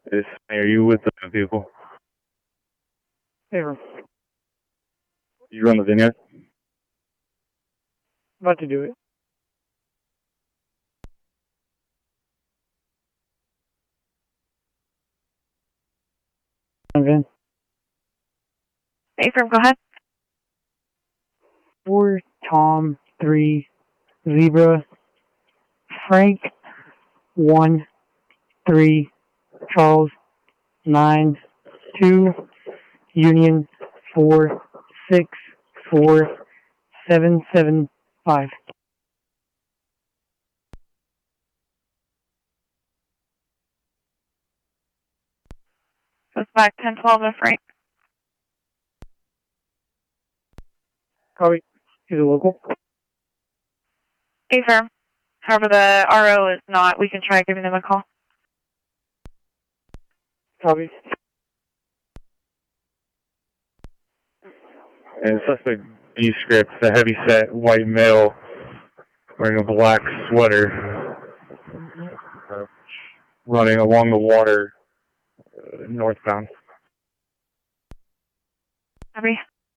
Are you with the vehicle? Favor. You run the vineyard? About to do it. Vin. Affirm, go ahead. 4 Tom 3 Zebra Frank 1 3 Charles 9 2 Union 4 6 4 7 7 5. Suspect 1012 of Frank. Copy. He's a local. Affirm. However, the RO is not. We can try giving them a call. Copy. And suspect B script, a heavy set white male wearing a black sweater, running along the water northbound. Copy.